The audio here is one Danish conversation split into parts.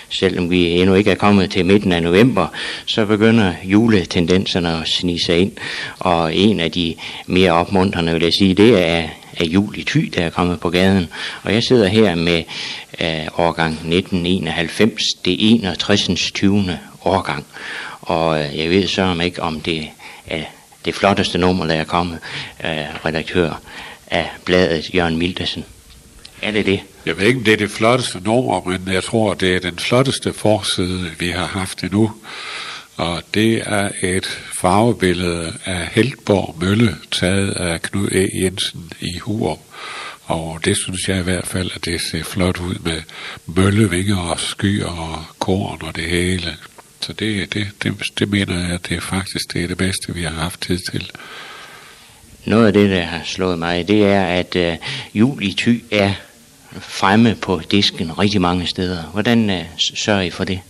selvom vi endnu ikke er kommet til midten af november, så begynder juletendenserne at snige sig ind. Og en af de mere opmuntrende, vil jeg sige, det er Jul i Thy, der er kommet på gaden. Og jeg sidder her med årgang 1991, det 61. 20. årgang. Og jeg ved så ikke, om det er det flotteste nummer, der er kommet, redaktør af bladet Jørgen Mildersen. Er det det? Jeg ved ikke, om det er det flotteste nummer, men jeg tror, det er den flotteste forside, vi har haft endnu. Og det er et farvebillede af Heltborg Mølle, taget af Knud E. Jensen i Hurup. Og det synes jeg i hvert fald, at det ser flot ud med møllevinger og skyer og korn og det hele. Så det mener jeg, at det faktisk det er det bedste, vi har haft tid til. Noget af det, der har slået mig, det er, at Jul i Thy er fremme på disken rigtig mange steder. Hvordan sørger I for det?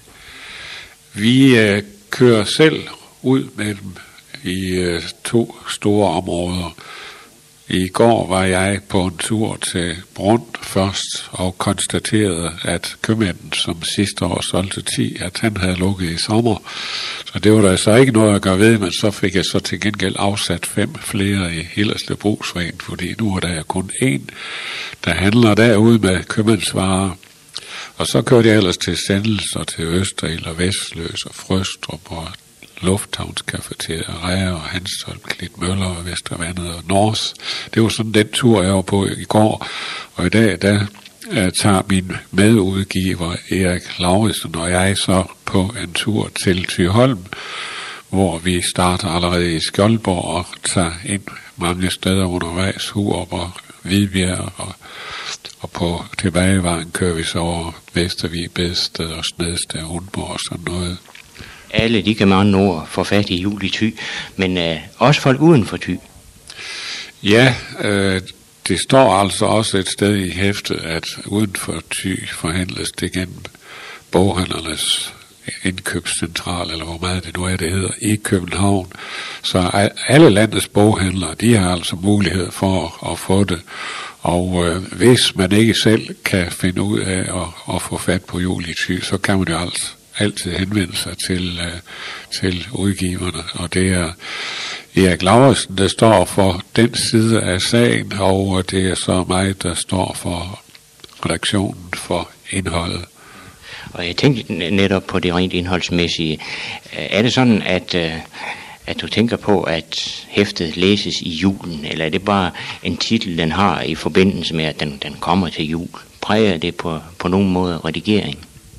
Vi kører selv ud med dem i 2 store områder. I går var jeg på en tur til Brund først og konstaterede, at købmanden, som sidste år solgte 10, at han havde lukket i sommer. Så det var der så ikke noget at gøre ved, men så fik jeg så til gengæld afsat 5 flere i Hillerslev Brugsforening, fordi nu er der kun én, der handler derude med købmandsvarer. Og så kørte jeg ellers til Sandels og til Østerild og Vestløs og Frøstrup og Lufthavnscafeteria og Hanstholm, Klitmøller og Vestervandet og Nors. Det var sådan den tur, jeg var på i går. Og i dag, der tager min medudgiver Erik Lauritsen og jeg så på en tur til Thyholm, hvor vi starter allerede i Skjoldborg og tager ind mange steder undervejs, Hurup og Hvidbjerg, og på tilbagevejen kører vi så over Vestervig, Bedsted og Snedsted, Undborg og sådan noget. Alle, de kan med andre ord få fat i Jul i Thy, men også folk uden for Thy. Ja, det står altså også et sted i hæftet, at uden for Thy forhandles det gennem boghandlernes indkøbscentral, eller hvor meget det nu er, det hedder, i København. Så alle landets boghandlere, de har altså mulighed for at få det. Og hvis man ikke selv kan finde ud af at få fat på Jul i Thy, så kan man jo altså altid henvende sig til udgiverne, og det er Erik Lauritsen, der står for den side af sagen, og det er så mig, der står for redaktionen for indholdet. Og jeg tænkte netop på det rent indholdsmæssige. Er det sådan, at du tænker på, at hæftet læses i julen, eller er det bare en titel, den har i forbindelse med, at den kommer til jul? Præger det på nogen måde redigering?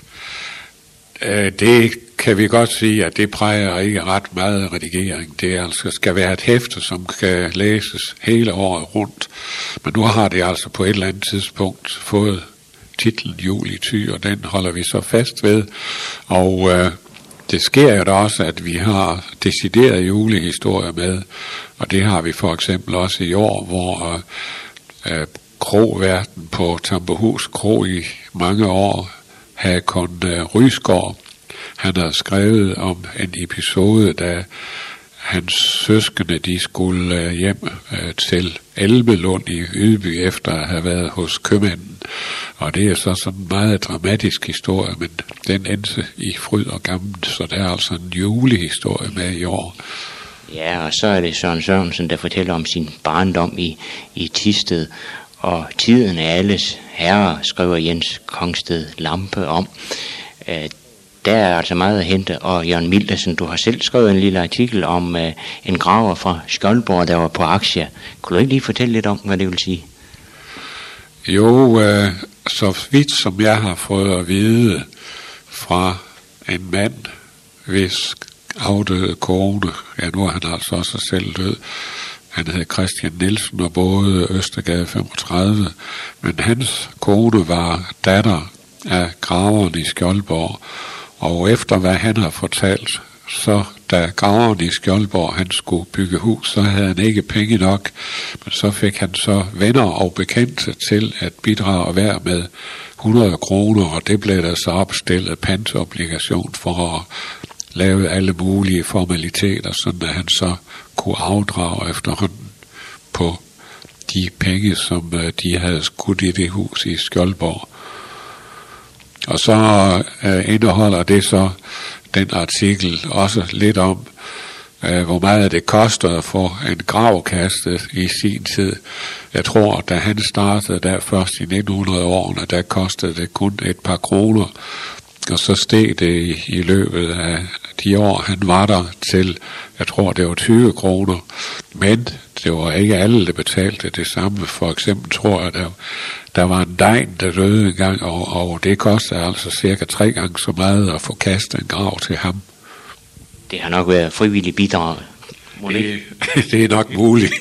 Det kan vi godt sige, at det præger ikke ret meget redigering. Det altså skal være et hæfte, som kan læses hele året rundt. Men nu har det altså på et eller andet tidspunkt fået titlen Jul i Thy, og den holder vi så fast ved. Og det sker jo da også, at vi har deciderede julehistorier med, og det har vi for eksempel også i år, hvor krogværten på Tamperhus Kro i mange år, Hakon Rysgaard, han har skrevet om en episode, da hans søskende, de skulle hjem til Elbelund i Ydby efter at have været hos købmanden. Og det er så sådan en meget dramatisk historie, men den endte i fryd og gammen, så der er altså en julehistorie med i år. Ja, og så er det Søren Sørensen, der fortæller om sin barndom i Thisted, og tiden af alles herre, skriver Jens Kongsted Lampe om. Der er altså meget at hente, og Jørgen Mildersen, du har selv skrevet en lille artikel om en graver fra Skjoldborg, der var på aktier. Kunne du ikke lige fortælle lidt om, hvad det vil sige? Jo, så vidt som jeg har fået at vide fra en mand, hvis afdøde kone, ja nu er han altså også selv død, han hed Christian Nielsen og boede Østergade 35, men hans kone var datter af graveren i Skjoldborg, og efter hvad han har fortalt, så da graveren i Skjoldborg han skulle bygge hus, så havde han ikke penge nok, men så fik han så venner og bekendte til at bidrage hver med 100 kroner, og det blev der så opstillet pantobligation for at lave alle mulige formaliteter, sådan at han så kunne afdrage efterhånden på de penge, som de havde skudt i det hus i Skjoldborg. Og så indeholder det så den artikel også lidt om, hvor meget det koster at få en grav kastet i sin tid. Jeg tror, da han startede der først i 1900-årene, der kostede det kun et par kroner. Og så steg det i løbet af de år, han var der til, jeg tror, det var 20 kroner. Men det var ikke alle, der betalte det samme. For eksempel tror jeg, der var en degn, der døde en gang, og det kostede altså cirka 3 gange så meget at få kastet en grav til ham. Det har nok været frivillig bidrag. Det er nok muligt.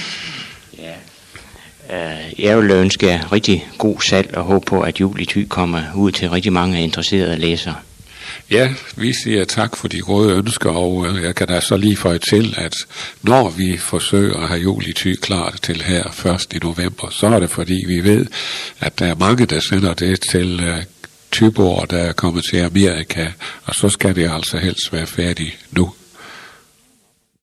Jeg vil ønske jer rigtig god salg og håbe på, at Jul i Thy kommer ud til rigtig mange interesserede læsere. Ja, vi siger tak for de gode ønsker, og jeg kan da så lige føje til, at når vi forsøger at have Jul i Thy klart til her 1. i november, så er det fordi vi ved, at der er mange, der sender det til Thyborg, der er kommet til Amerika, og så skal det altså helst være færdigt nu.